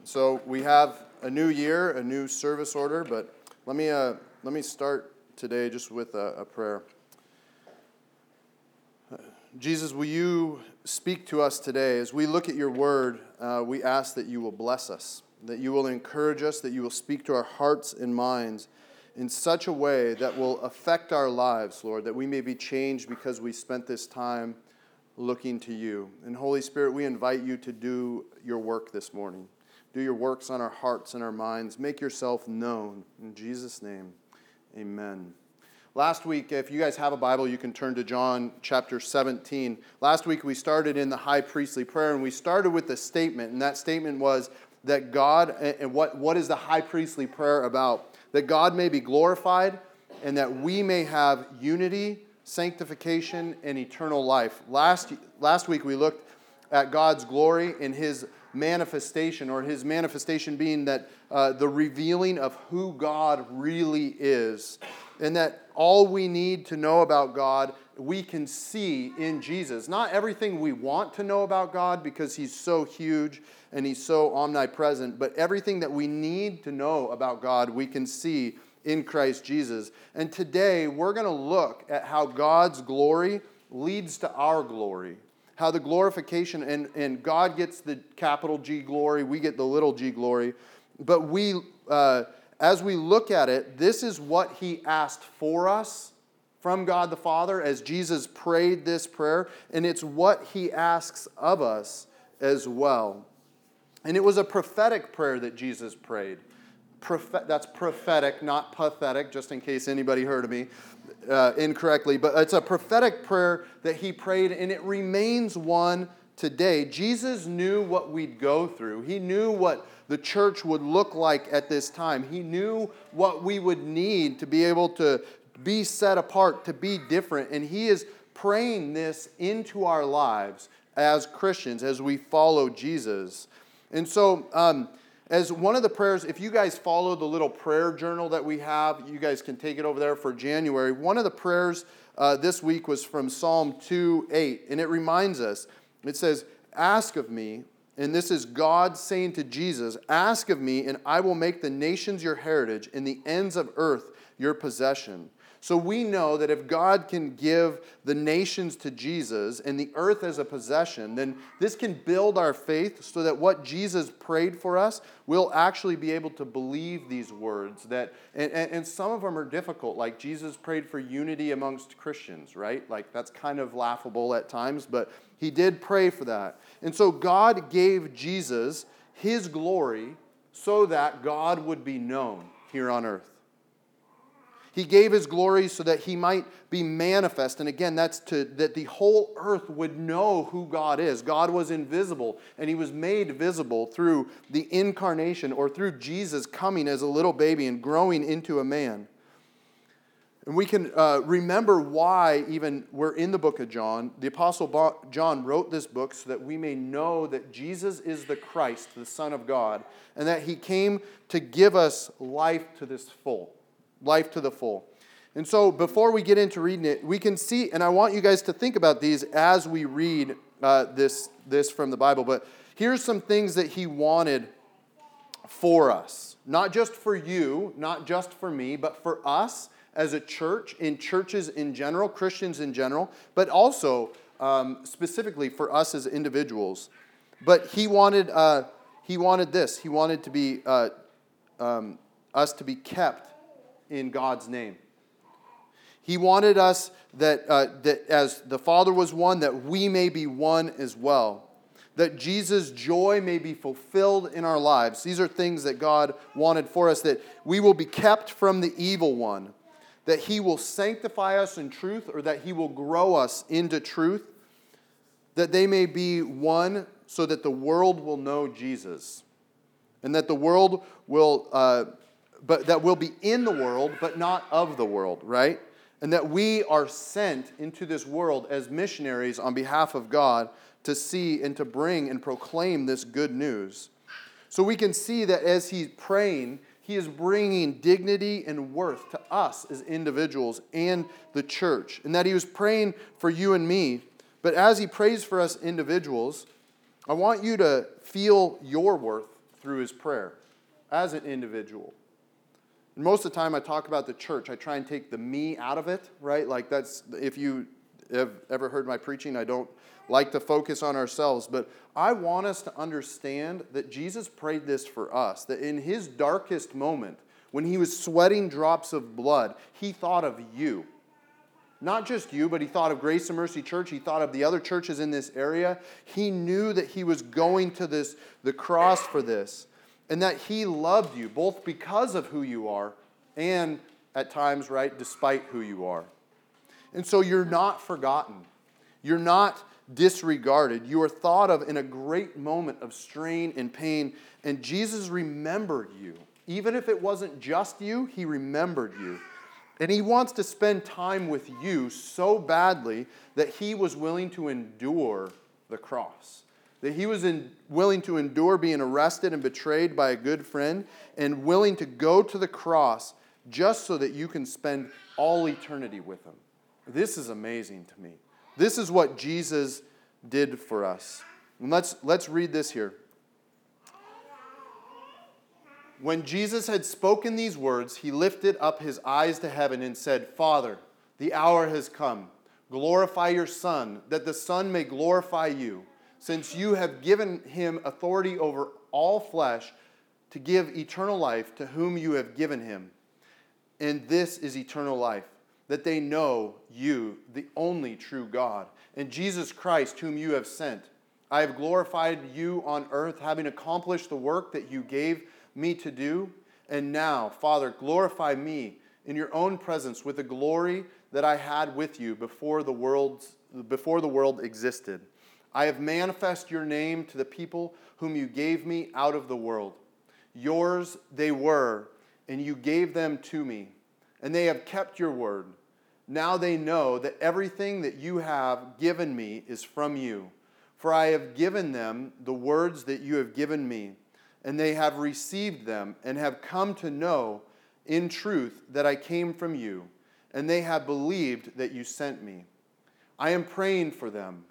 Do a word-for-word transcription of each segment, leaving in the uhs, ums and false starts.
So we have a new year, a new service order, but let me uh, let me start today just with a, a prayer. Jesus, will you speak to us today? As we look at your word, uh, we ask that you will bless us, that you will encourage us, that you will speak to our hearts and minds in such a way that will affect our lives, Lord, that we may be changed because we spent this time looking to you. And Holy Spirit, we invite you to do your work this morning. Do your works on our hearts and our minds. Make yourself known. In Jesus' name, amen. Last week, if you guys have a Bible, you can turn to John chapter seventeen. Last week, we started in the high priestly prayer, and we started with the statement, and that statement was that God, and what, what is the high priestly prayer about? That God may be glorified, and that we may have unity, sanctification, and eternal life. Last, last week, we looked at God's glory in His manifestation, or His manifestation being that uh, the revealing of who God really is, and that all we need to know about God, we can see in Jesus. Not everything we want to know about God because He's so huge and He's so omnipresent, but everything that we need to know about God, we can see in Christ Jesus. And today, we're going to look at how God's glory leads to our glory. How the glorification, and, and God gets the capital G glory, we get the little g glory. But we, uh, as we look at it, this is what He asked for us from God the Father as Jesus prayed this prayer. And it's what He asks of us as well. And it was a prophetic prayer that Jesus prayed. Prophet, that's prophetic, not pathetic, just in case anybody heard of me uh, incorrectly. But it's a prophetic prayer that He prayed, and it remains one today. Jesus knew what we'd go through. He knew what the church would look like at this time. He knew what we would need to be able to be set apart, to be different. And He is praying this into our lives as Christians, as we follow Jesus. And so, um, as one of the prayers, if you guys follow the little prayer journal that we have, you guys can take it over there for January. One of the prayers uh, this week was from Psalm two eight, and it reminds us, it says, "Ask of me," and this is God saying to Jesus, "Ask of me, and I will make the nations your heritage and the ends of earth your possession." So we know that if God can give the nations to Jesus and the earth as a possession, then this can build our faith so that what Jesus prayed for us, we'll actually be able to believe these words. That and, and, and some of them are difficult, like Jesus prayed for unity amongst Christians, right? Like that's kind of laughable at times, but He did pray for that. And so God gave Jesus His glory so that God would be known here on earth. He gave His glory so that He might be manifest. And again, that's to that the whole earth would know who God is. God was invisible, and He was made visible through the incarnation, or through Jesus coming as a little baby and growing into a man. And we can uh, remember why even we're in the book of John. The Apostle John wrote this book so that we may know that Jesus is the Christ, the Son of God, and that He came to give us life to this full. Life to the full. And so before we get into reading it, we can see, and I want you guys to think about these as we read uh, this, this from the Bible, but here's some things that He wanted for us. Not just for you, not just for me, but for us as a church, in churches in general, Christians in general, but also um, specifically for us as individuals. But He wanted, uh, he wanted this. He wanted to be uh, um, us to be kept in God's name. He wanted us that, uh, that as the Father was one, that we may be one as well. That Jesus' joy may be fulfilled in our lives. These are things that God wanted for us, that we will be kept from the evil one. That He will sanctify us in truth, or that He will grow us into truth. That they may be one so that the world will know Jesus. And that the world will... Uh, but that we'll be in the world, but not of the world, right? And that we are sent into this world as missionaries on behalf of God to see and to bring and proclaim this good news. So we can see that as He's praying, He is bringing dignity and worth to us as individuals and the church. And that He was praying for you and me. But as He prays for us individuals, I want you to feel your worth through his prayer as an individual. And most of the time I talk about the church, I try and take the me out of it, right? Like that's, if you have ever heard my preaching, I don't like to focus on ourselves, but I want us to understand that Jesus prayed this for us, that in his darkest moment, when he was sweating drops of blood, he thought of you. Not just you, but he thought of Grace and Mercy Church. He thought of the other churches in this area. He knew that he was going to this, the cross for this, and that he loved you, both because of who you are and at times, right, despite who you are. And so you're not forgotten. You're not disregarded. You are thought of in a great moment of strain and pain, and Jesus remembered you. Even if it wasn't just you, he remembered you. And he wants to spend time with you so badly that he was willing to endure the cross. That he was in, willing to endure being arrested and betrayed by a good friend, and willing to go to the cross just so that you can spend all eternity with him. This is amazing to me. This is what Jesus did for us. And let's, let's read this here. When Jesus had spoken these words, he lifted up his eyes to heaven and said, Father, the hour has come. Glorify your Son, that the Son may glorify you, since you have given him authority over all flesh to give eternal life to whom you have given him. And this is eternal life, that they know you, the only true God, and Jesus Christ, whom you have sent. I have glorified you on earth, having accomplished the work that you gave me to do. And now, Father, glorify me in your own presence with the glory that I had with you before the world, before the world existed. I have manifested your name to the people whom you gave me out of the world. Yours they were, and you gave them to me, and they have kept your word. Now they know that everything that you have given me is from you. For I have given them the words that you have given me, and they have received them and have come to know in truth that I came from you, and they have believed that you sent me. I am praying for them.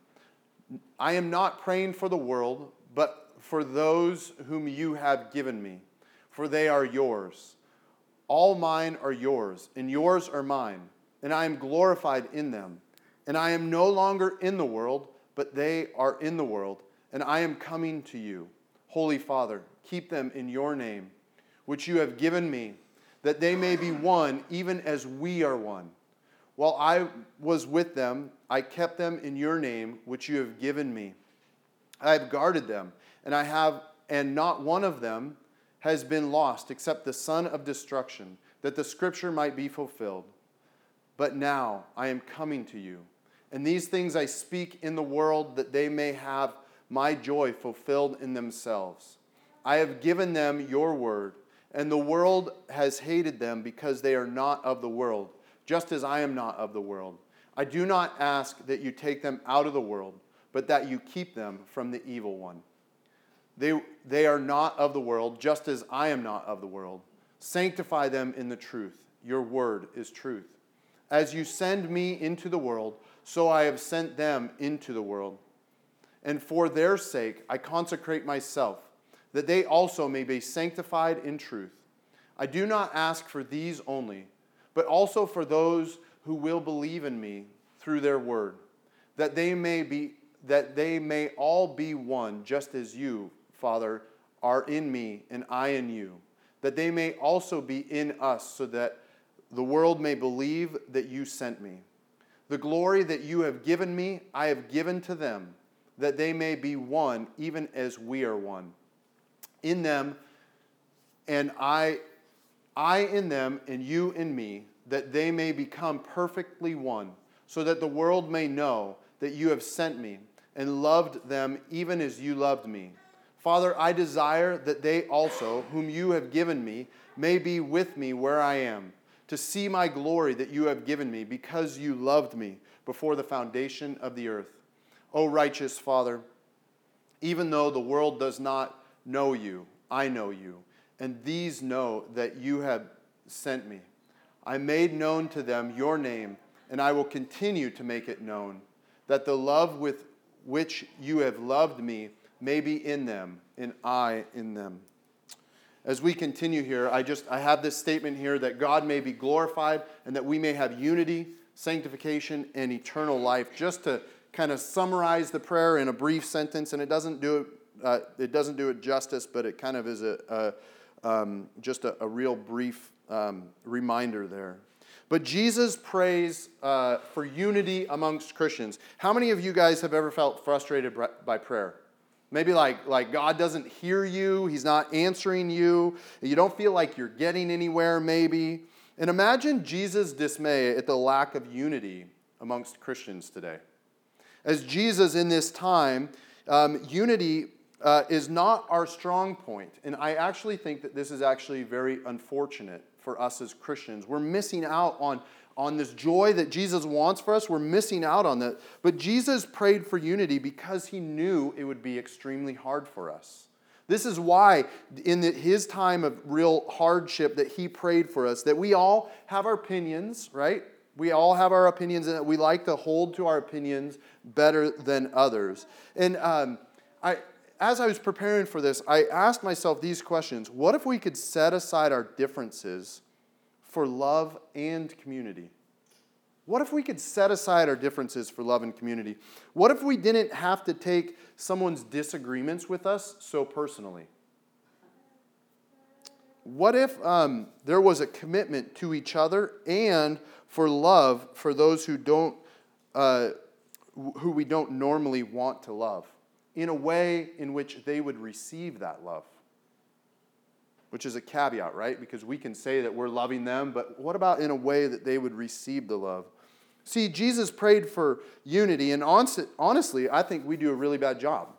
I am not praying for the world, but for those whom you have given me, for they are yours. All mine are yours, and yours are mine, and I am glorified in them. And I am no longer in the world, but they are in the world, and I am coming to you. Holy Father, keep them in your name, which you have given me, that they may be one, even as we are one. While I was with them, I kept them in your name, which you have given me. I have guarded them, and I have, and not one of them has been lost, except the son of destruction, that the scripture might be fulfilled. But now I am coming to you, and these things I speak in the world, that they may have my joy fulfilled in themselves. I have given them your word, and the world has hated them because they are not of the world, just as I am not of the world. I do not ask that you take them out of the world, but that you keep them from the evil one. They, they are not of the world, just as I am not of the world. Sanctify them in the truth. Your word is truth. As you send me into the world, so I have sent them into the world. And for their sake I consecrate myself, that they also may be sanctified in truth. I do not ask for these only, but also for those who will believe in me through their word, that they may be that they may all be one, just as you, Father, are in me and I in you, that they may also be in us, so that the world may believe that you sent me. The glory that you have given me, I have given to them, that they may be one, even as we are one. In them, and I, I in them, and you in me, that they may become perfectly one, so that the world may know that you have sent me, and loved them even as you loved me. Father, I desire that they also, whom you have given me, may be with me where I am, to see my glory that you have given me, because you loved me before the foundation of the earth. O righteous Father, even though the world does not know you, I know you, and these know that you have sent me. I made known to them your name, and I will continue to make it known, that the love with which you have loved me may be in them, and I in them. as we continue here, I just I have this statement here that God may be glorified and that we may have unity, sanctification, and eternal life. Just to kind of summarize the prayer in a brief sentence, and it doesn't do it uh, it doesn't do it justice, but it kind of is a, a um, just a, a real brief um, reminder there. But Jesus prays uh, for unity amongst Christians. How many of you guys have ever felt frustrated by prayer? Maybe like, like God doesn't hear you, he's not answering you, you don't feel like you're getting anywhere maybe. And imagine Jesus' dismay at the lack of unity amongst Christians today. As Jesus in this time, um, unity uh, is not our strong point. And I actually think that this is actually very unfortunate for us as Christians. We're missing out on, on this joy that Jesus wants for us. We're missing out on that. But Jesus prayed for unity because he knew it would be extremely hard for us. This is why in the, his time of real hardship that he prayed for us, that we all have our opinions, right? We all have our opinions, and that we like to hold to our opinions better than others. And um, I, as I was preparing for this, I asked myself these questions. What if we could set aside our differences for love and community? What if we could set aside our differences for love and community? What if we didn't have to take someone's disagreements with us so personally? What if um, there was a commitment to each other and for love for those who don't, uh, who we don't normally want to love, in a way in which they would receive that love? Which is a caveat, right? Because we can say that we're loving them, but what about in a way that they would receive the love? See, Jesus prayed for unity, and honestly, I think we do a really bad job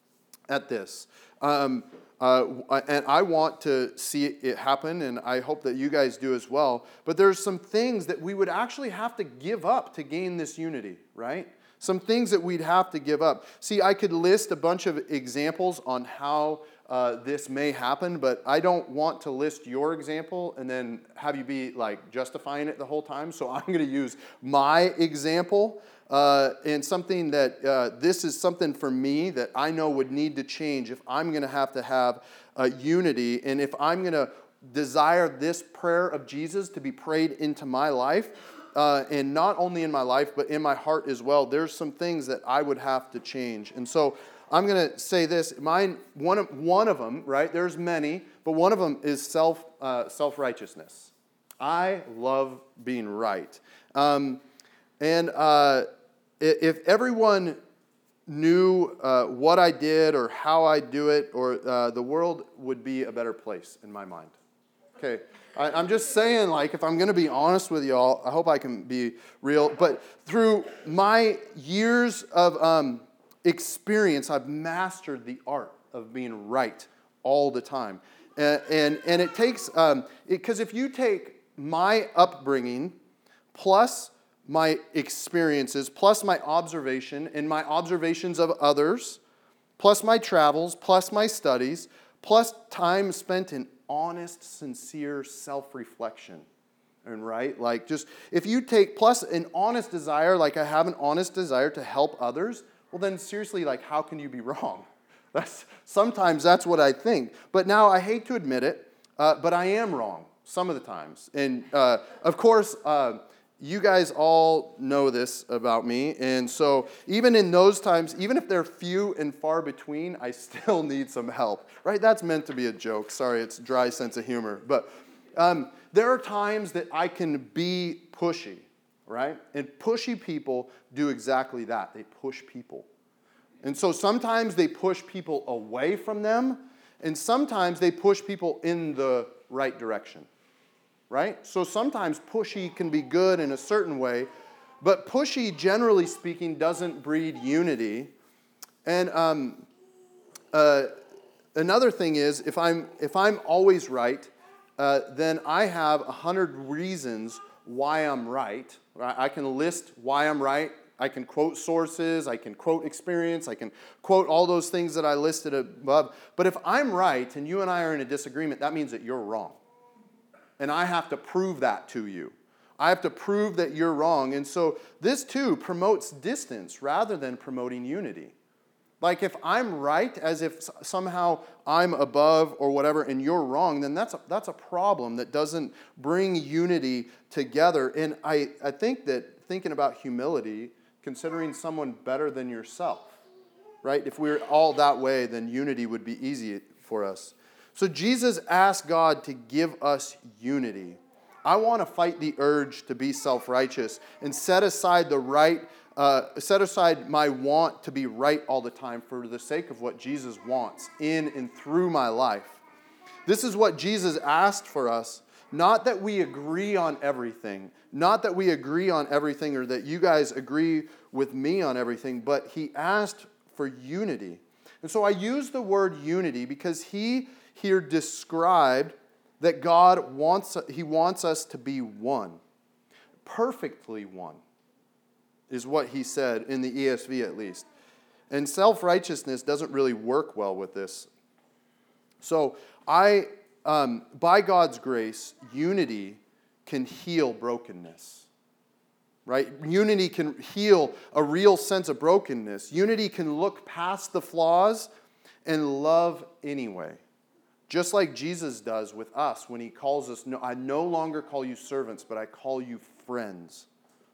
at this. Um, uh, and I want to see it happen, and I hope that you guys do as well. But there's some things that we would actually have to give up to gain this unity, right? Some things that we'd have to give up. See, I could list a bunch of examples on how uh, this may happen, but I don't want to list your example and then have you be like justifying it the whole time. So I'm going to use my example uh, and something that uh, this is something for me that I know would need to change if I'm going to have to have uh, unity, and if I'm going to desire this prayer of Jesus to be prayed into my life. Uh, and not only in my life, but in my heart as well. There's some things that I would have to change. And so I'm going to say this. Mine, one of, one of them, right? There's many, but one of them is self, uh, self-righteousness. I love being right. Um, and uh, if everyone knew uh, what I did or how I do it, or uh, the world would be a better place in my mind. Okay. I, I'm just saying, like, if I'm going to be honest with y'all, I hope I can be real. But through my years of um, experience, I've mastered the art of being right all the time. And, and, and it takes, um, because if you take my upbringing plus my experiences, plus my observation and my observations of others, plus my travels, plus my studies, plus time spent in honest, sincere self-reflection. And right, like just, if you take, plus an honest desire, like I have an honest desire to help others, well then seriously, like how can you be wrong? That's, sometimes that's what I think. But now I hate to admit it, uh, but I am wrong some of the times. And uh, of course, uh, you guys all know this about me, and so even in those times, even if they're few and far between, I still need some help, right? That's meant to be a joke. Sorry, it's a dry sense of humor. But um, there are times that I can be pushy, right? And pushy people do exactly that. They push people. And so sometimes they push people away from them, and sometimes they push people in the right direction. Right? So sometimes pushy can be good in a certain way, but pushy, generally speaking, doesn't breed unity. And um, uh, another thing is, if I'm if I'm always right, uh, then I have a hundred reasons why I'm right. I can list why I'm right. I can quote sources. I can quote experience. I can quote all those things that I listed above. But if I'm right and you and I are in a disagreement, that means that you're wrong. And I have to prove that to you. I have to prove that you're wrong. And so this too promotes distance rather than promoting unity. Like if I'm right, as if somehow I'm above or whatever, and you're wrong, then that's a, that's a problem that doesn't bring unity together. And I, I think that thinking about humility, considering someone better than yourself, right? If we're all that way, then unity would be easy for us. So Jesus asked God to give us unity. I want to fight the urge to be self-righteous and set aside the right Uh, set aside my want to be right all the time for the sake of what Jesus wants in and through my life. This is what Jesus asked for us. Not that we agree on everything. Not that we agree on everything or that you guys agree with me on everything, but he asked for unity. And so I use the word unity because he here described that God wants, he wants us to be one. Perfectly one. Is what he said in the E S V at least. And self-righteousness doesn't really work well with this. So I, um, by God's grace, unity can heal brokenness. Right? Unity can heal a real sense of brokenness. Unity can look past the flaws and love anyway. Just like Jesus does with us when he calls us, no, I no longer call you servants, but I call you friends.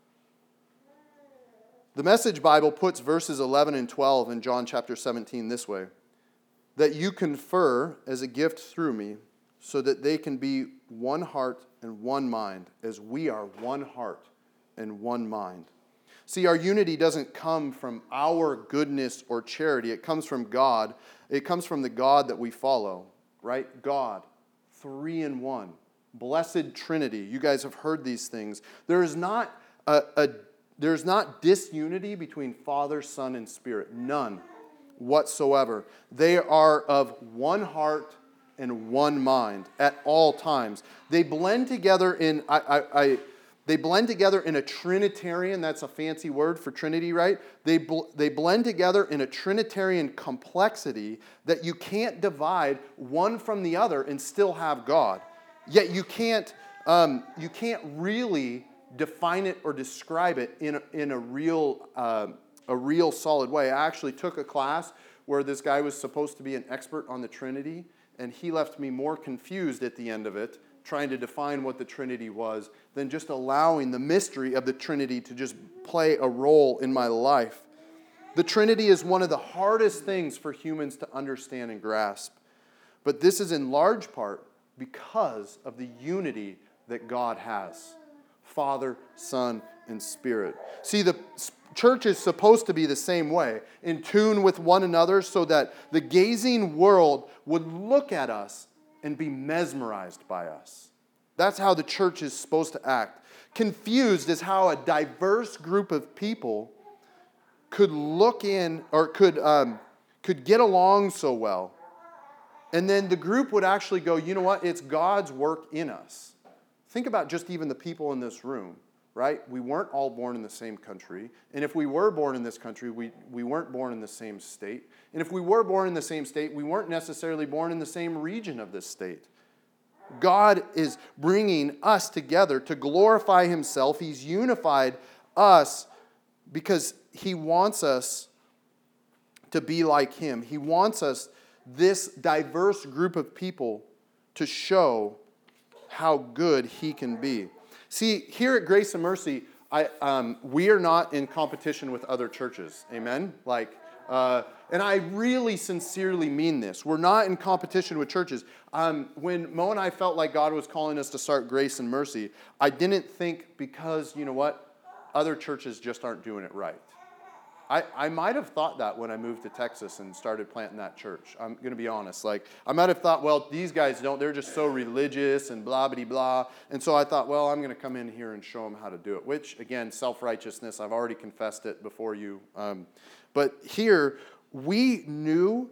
The Message Bible puts verses eleven and twelve in John chapter seventeen this way. That you confer as a gift through me, so that they can be one heart and one mind, as we are one heart and one mind. See, our unity doesn't come from our goodness or charity. It comes from God. It comes from the God that we follow, right? God, three in one. Blessed Trinity. You guys have heard these things. There is not a, a There's not disunity between Father, Son, and Spirit. None whatsoever. They are of one heart and one mind at all times. They blend together in I, I, I they blend together in a Trinitarian. That's a fancy word for Trinity, right? They bl- they blend together in a Trinitarian complexity that you can't divide one from the other and still have God. Yet you can't um, you can't really define it or describe it in a, in a real uh, a real solid way. I actually took a class where this guy was supposed to be an expert on the Trinity, and he left me more confused at the end of it, trying to define what the Trinity was, than just allowing the mystery of the Trinity to just play a role in my life. The Trinity is one of the hardest things for humans to understand and grasp, but this is in large part because of the unity that God has. Father, Son, and Spirit. See, the church is supposed to be the same way, in tune with one another so that the gazing world would look at us and be mesmerized by us. That's how the church is supposed to act. Confused is how a diverse group of people could look in or could, um, could get along so well. And then the group would actually go, you know what? It's God's work in us. Think about just even the people in this room, right? We weren't all born in the same country. And if we were born in this country, we, we weren't born in the same state. And if we were born in the same state, we weren't necessarily born in the same region of this state. God is bringing us together to glorify himself. He's unified us because he wants us to be like him. He wants us, this diverse group of people, to show how good he can be. See, here at Grace and Mercy, I, um, we are not in competition with other churches. Amen? Like, uh, and I really sincerely mean this. We're not in competition with churches. Um, when Mo and I felt like God was calling us to start Grace and Mercy, I didn't think because, you know what, other churches just aren't doing it right. I, I might have thought that when I moved to Texas and started planting that church. I'm going to be honest. Like, I might have thought, well, these guys don't, they're just so religious and blah, blah, blah. And so I thought, well, I'm going to come in here and show them how to do it. Which, again, self-righteousness, I've already confessed it before you. Um, but here, we knew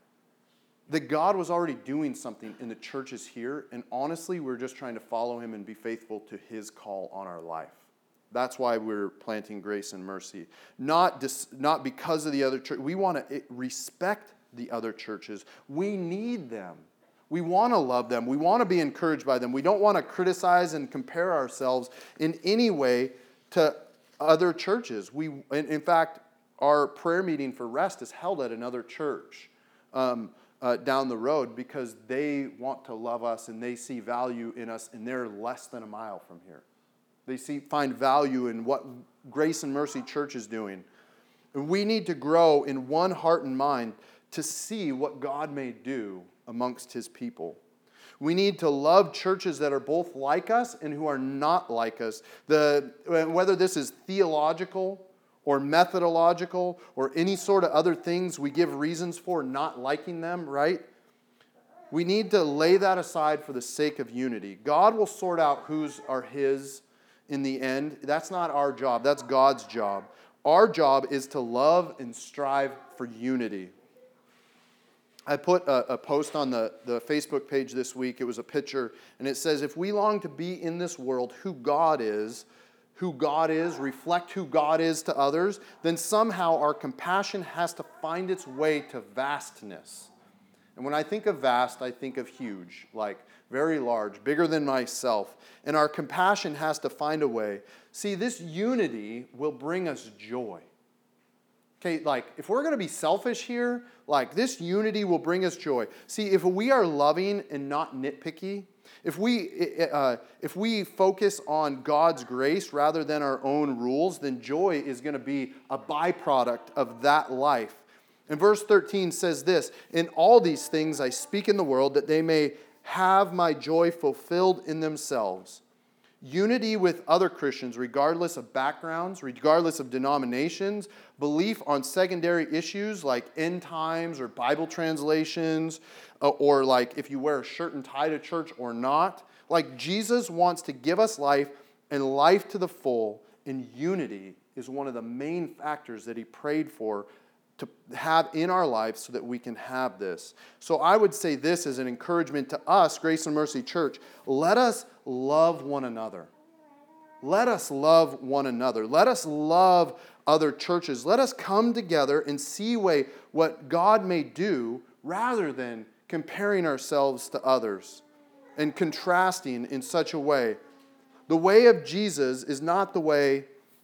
that God was already doing something in the churches here. And honestly, we're just trying to follow him and be faithful to his call on our life. That's why we're planting Grace and Mercy. Not, dis, not because of the other church. We want to respect the other churches. We need them. We want to love them. We want to be encouraged by them. We don't want to criticize and compare ourselves in any way to other churches. We, in, in fact, our prayer meeting for Rest is held at another church um, uh, down the road because they want to love us and they see value in us, and they're less than a mile from here. They see find value in what Grace and Mercy Church is doing. And we need to grow in one heart and mind to see what God may do amongst his people. We need to love churches that are both like us and who are not like us. The, whether this is theological or methodological or any sort of other things we give reasons for not liking them, right? We need to lay that aside for the sake of unity. God will sort out whose are his in the end. That's not our job. That's God's job. Our job is to love and strive for unity. I put a, a post on the, the Facebook page this week. It was a picture, and it says, if we long to be in this world who God is, who God is, reflect who God is to others, then somehow our compassion has to find its way to vastness. And when I think of vast, I think of huge, like very large, bigger than myself. And our compassion has to find a way. See, this unity will bring us joy. Okay, like, if we're going to be selfish here, like, this unity will bring us joy. See, if we are loving and not nitpicky, if we uh, if we focus on God's grace rather than our own rules, then joy is going to be a byproduct of that life. And verse thirteen says this, in all these things I speak in the world, that they may have my joy fulfilled in themselves. Unity with other Christians, regardless of backgrounds, regardless of denominations, belief on secondary issues like end times or Bible translations, uh, or like if you wear a shirt and tie to church or not. Like, Jesus wants to give us life and life to the full, and unity is one of the main factors that he prayed for to have in our lives so that we can have this. So I would say this as an encouragement to us, Grace and Mercy Church. Let us love one another. Let us love one another. Let us love other churches. Let us come together and see way what God may do rather than comparing ourselves to others and contrasting in such a way. The way of Jesus is not the way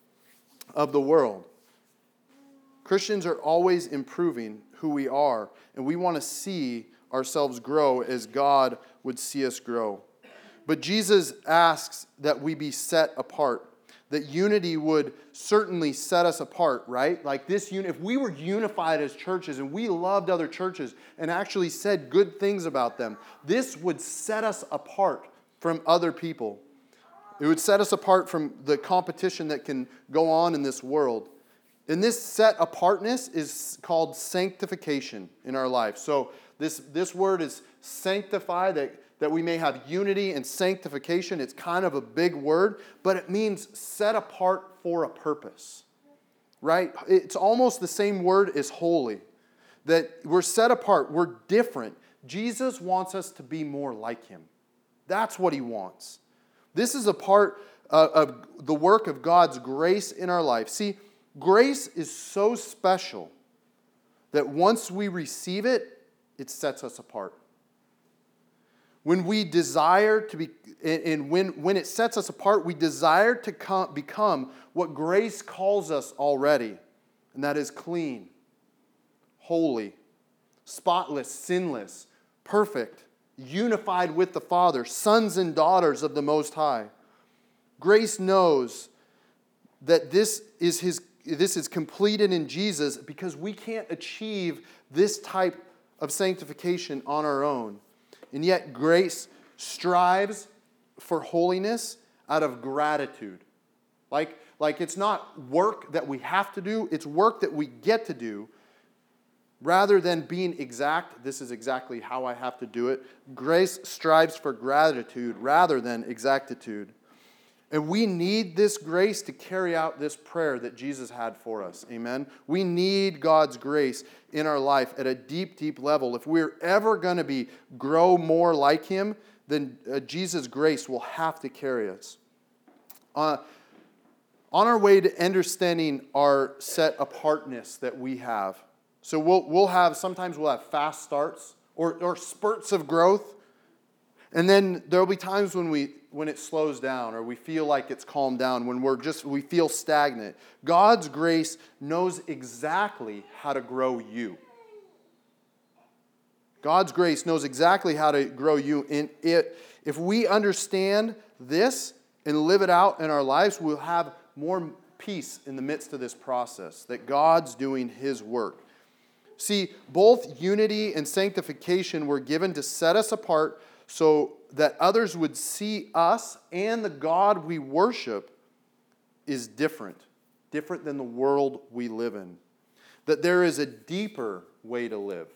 of the world. Christians are always improving who we are, and we want to see ourselves grow as God would see us grow. But Jesus asks that we be set apart, that unity would certainly set us apart, right? Like this, if we were unified as churches and we loved other churches and actually said good things about them, this would set us apart from other people. It would set us apart from the competition that can go on in this world. And this set apartness is called sanctification in our life. So this, this word is sanctify, that, that we may have unity and sanctification. It's kind of a big word, but it means set apart for a purpose, right? It's almost the same word as holy, that we're set apart, we're different. Jesus wants us to be more like him. That's what he wants. This is a part uh, of the work of God's grace in our life. See, grace is so special that once we receive it, it sets us apart. When we desire to be, and when, when it sets us apart, we desire to come, become what grace calls us already, and that is clean, holy, spotless, sinless, perfect, unified with the Father, sons and daughters of the Most High. Grace knows that this is his This is completed in Jesus because we can't achieve this type of sanctification on our own. And yet grace strives for holiness out of gratitude. Like, like it's not work that we have to do, it's work that we get to do. Rather than being exact, this is exactly how I have to do it. Grace strives for gratitude rather than exactitude. And we need this grace to carry out this prayer that Jesus had for us. Amen? We need God's grace in our life at a deep, deep level. If we're ever going to be grow more like him, then uh, Jesus' grace will have to carry us. Uh, on our way to understanding our set apartness that we have. So we'll we'll have, sometimes we'll have fast starts or, or spurts of growth. And then there'll be times when we when it slows down or we feel like it's calmed down, when we're just we feel stagnant. God's grace knows exactly how to grow you. God's grace knows exactly how to grow you. In it, if we understand this and live it out in our lives, we'll have more peace in the midst of this process, that God's doing His work. See, both unity and sanctification were given to set us apart so that others would see us and the God we worship is different, different than the world we live in. That there is a deeper way to live,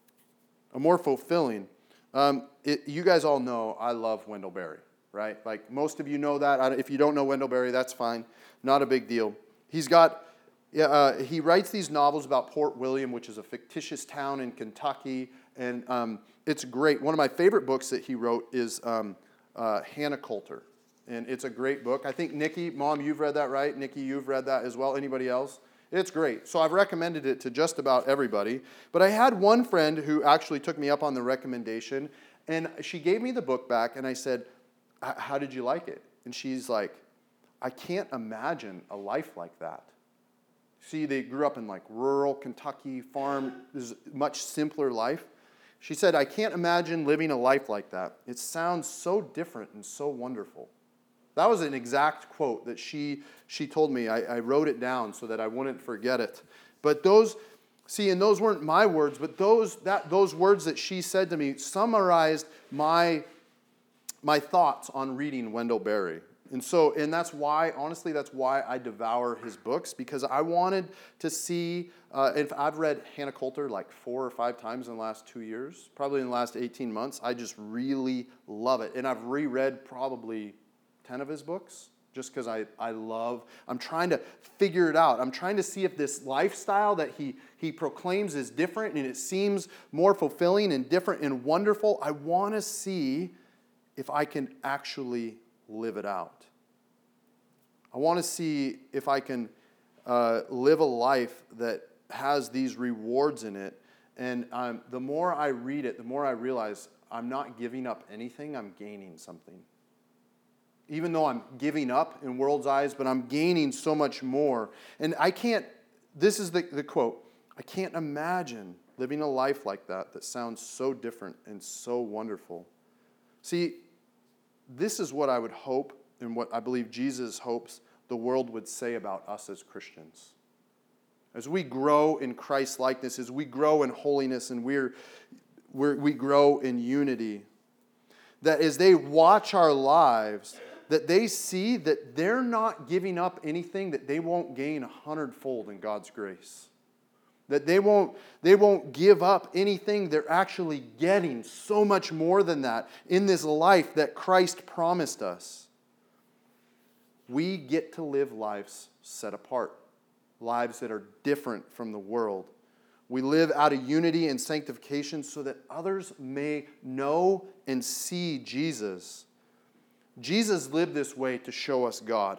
a more fulfilling. Um, it, you guys all know I love Wendell Berry, right? Like most of you know that. If you don't know Wendell Berry, that's fine. Not a big deal. He's got, uh, he writes these novels about Port William, which is a fictitious town in Kentucky, and um, it's great. One of my favorite books that he wrote is um, uh, Hannah Coulter, and it's a great book. I think Nikki, Mom, you've read that, right? Nikki, you've read that as well. Anybody else? It's great. So I've recommended it to just about everybody. But I had one friend who actually took me up on the recommendation, and she gave me the book back, and I said, how did you like it? And she's like, I can't imagine a life like that. See, they grew up in like rural Kentucky, farm, this is a much simpler life. She said, I can't imagine living a life like that. It sounds so different and so wonderful. That was an exact quote that she she told me. I, I wrote it down so that I wouldn't forget it. But those, see, and those weren't my words, but those that those words that she said to me summarized my my thoughts on reading Wendell Berry. And so, and that's why, honestly, that's why I devour his books, because I wanted to see, uh, if I've read Hannah Coulter like four or five times in the last two years, probably in the last eighteen months. I just really love it. And I've reread probably ten of his books, just because I, I love, I'm trying to figure it out. I'm trying to see if this lifestyle that he, he proclaims is different and it seems more fulfilling and different and wonderful. I want to see if I can actually live it out. I want to see if I can uh, live a life that has these rewards in it. And um, the more I read it, the more I realize I'm not giving up anything, I'm gaining something. Even though I'm giving up in world's eyes, but I'm gaining so much more. And I can't, this is the, the quote, I can't imagine living a life like that that sounds so different and so wonderful. See, this is what I would hope and what I believe Jesus hopes the world would say about us as Christians. As we grow in Christ's likeness, as we grow in holiness and we're, we're, we grow in unity, that as they watch our lives, that they see that they're not giving up anything that they won't gain a hundredfold in God's grace. That they won't, they won't give up anything. They're actually getting so much more than that in this life that Christ promised us. We get to live lives set apart, lives that are different from the world. We live out of unity and sanctification so that others may know and see Jesus. Jesus lived this way to show us God.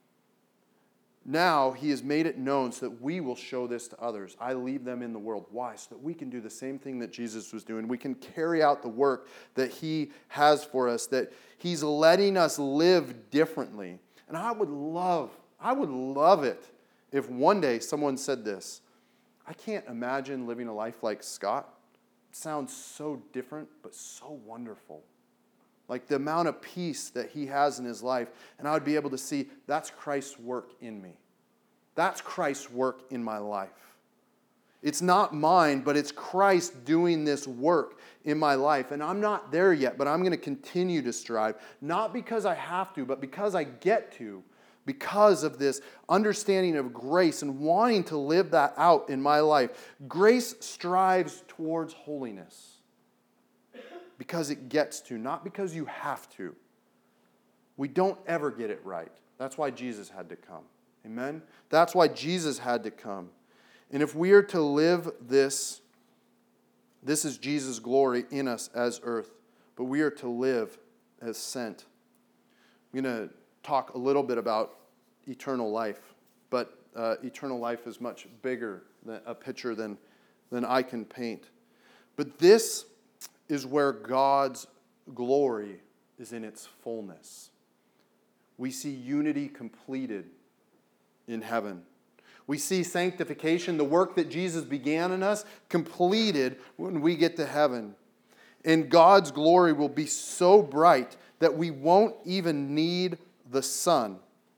Now he has made it known so that we will show this to others. I leave them in the world. Why? So that we can do the same thing that Jesus was doing. We can carry out the work that he has for us, that he's letting us live differently. And I would love, I would love it if one day someone said this, I can't imagine living a life like Scott. It sounds so different, but so wonderful. Like the amount of peace that he has in his life. And I would be able to see, that's Christ's work in me. That's Christ's work in my life. It's not mine, but it's Christ doing this work in my life. And I'm not there yet, but I'm going to continue to strive. Not because I have to, but because I get to. Because of this understanding of grace and wanting to live that out in my life. Grace strives towards holiness. Because it gets to, not because you have to. We don't ever get it right. That's why Jesus had to come. Amen? That's why Jesus had to come. And if we are to live this, this is Jesus' glory in us as earth, but we are to live as sent. I'm going to talk a little bit about eternal life, but uh, eternal life is much bigger than a picture than, than I can paint. But this is where God's glory is in its fullness. We see unity completed in heaven. We see sanctification, the work that Jesus began in us, completed when we get to heaven. And God's glory will be so bright that we won't even need the sun.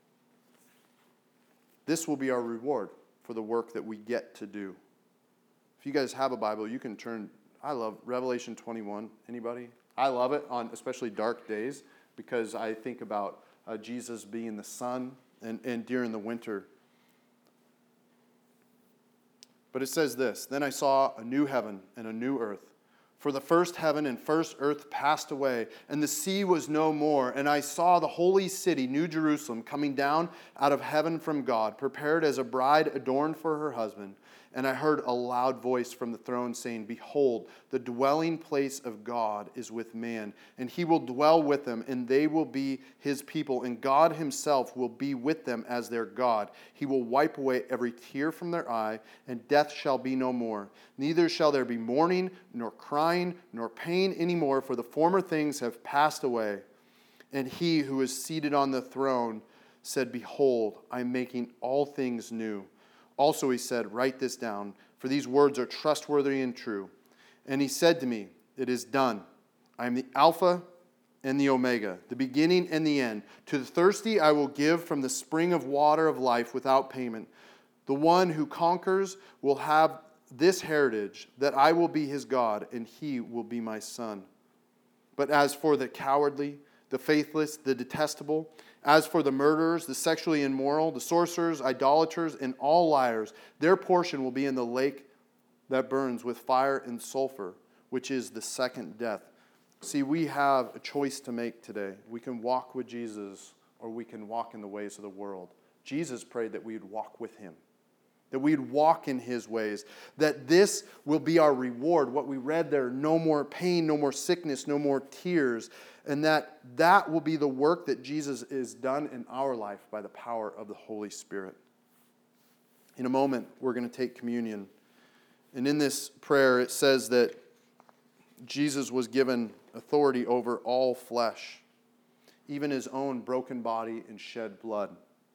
This will be our reward for the work that we get to do. If you guys have a Bible, you can turn, I love Revelation twenty-one. Anybody? I love it on especially dark days because I think about uh, Jesus being the sun and, and during the winter. But it says this, "Then I saw a new heaven and a new earth. For the first heaven and first earth passed away, and the sea was no more. And I saw the holy city, New Jerusalem, coming down out of heaven from God, prepared as a bride adorned for her husband. And I heard a loud voice from the throne saying, 'Behold, the dwelling place of God is with man, and he will dwell with them, and they will be his people, and God himself will be with them as their God. He will wipe away every tear from their eye, and death shall be no more. Neither shall there be mourning, nor crying, nor pain anymore, for the former things have passed away.' And he who is seated on the throne said, 'Behold, I am making all things new.' Also he said, 'Write this down, for these words are trustworthy and true.' And he said to me, 'It is done. I am the Alpha and the Omega, the beginning and the end. To the thirsty I will give from the spring of water of life without payment. The one who conquers will have this heritage, that I will be his God, and he will be my son. But as for the cowardly, the faithless, the detestable, as for the murderers, the sexually immoral, the sorcerers, idolaters, and all liars, their portion will be in the lake that burns with fire and sulfur, which is the second death.'" See, we have a choice to make today. We can walk with Jesus, or we can walk in the ways of the world. Jesus prayed that we would walk with him, that we'd walk in his ways, that this will be our reward. What we read there, no more pain, no more sickness, no more tears, and that that will be the work that Jesus has done in our life by the power of the Holy Spirit. In a moment, we're going to take communion. And in this prayer, it says that Jesus was given authority over all flesh, even his own broken body and shed blood.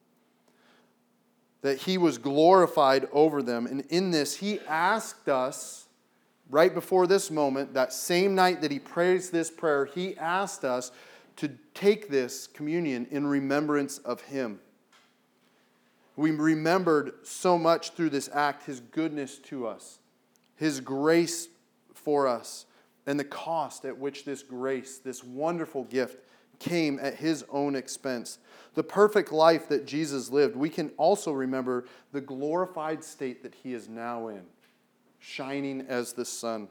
That he was glorified over them. And in this, he asked us, right before this moment, that same night that he prays this prayer, he asked us to take this communion in remembrance of him. We remembered so much through this act his goodness to us, his grace for us, and the cost at which this grace, this wonderful gift, came at his own expense. The perfect life that Jesus lived. We can also remember the glorified state that he is now in, shining as the sun.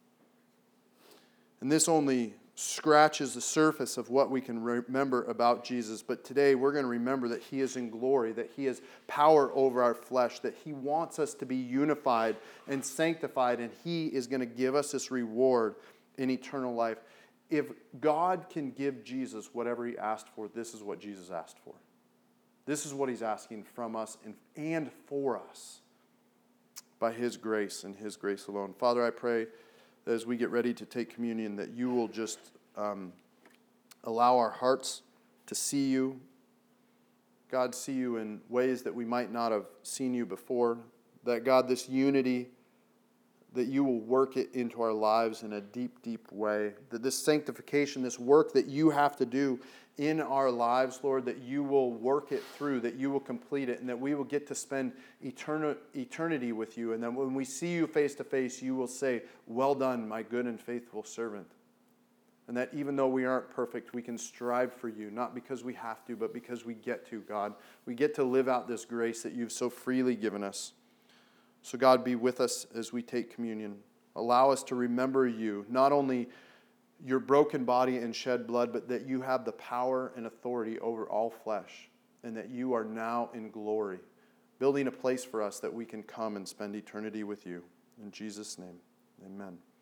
And this only scratches the surface of what we can remember about Jesus. But today we're going to remember that he is in glory, that he has power over our flesh, that he wants us to be unified and sanctified, and he is going to give us this reward in eternal life. If God can give Jesus whatever he asked for, this is what Jesus asked for. This is what he's asking from us and, and for us by his grace and his grace alone. Father, I pray that as we get ready to take communion, that you will just um, allow our hearts to see you. God, see you in ways that we might not have seen you before. That, God, this unity, that you will work it into our lives in a deep, deep way. That this sanctification, this work that you have to do in our lives, Lord, that you will work it through, that you will complete it, and that we will get to spend etern- eternity with you. And then when we see you face to face, you will say, "Well done, my good and faithful servant." And that even though we aren't perfect, we can strive for you, not because we have to, but because we get to, God. We get to live out this grace that you've so freely given us. So God, be with us as we take communion. Allow us to remember you, not only your broken body and shed blood, but that you have the power and authority over all flesh, and that you are now in glory, building a place for us that we can come and spend eternity with you. In Jesus' name, amen.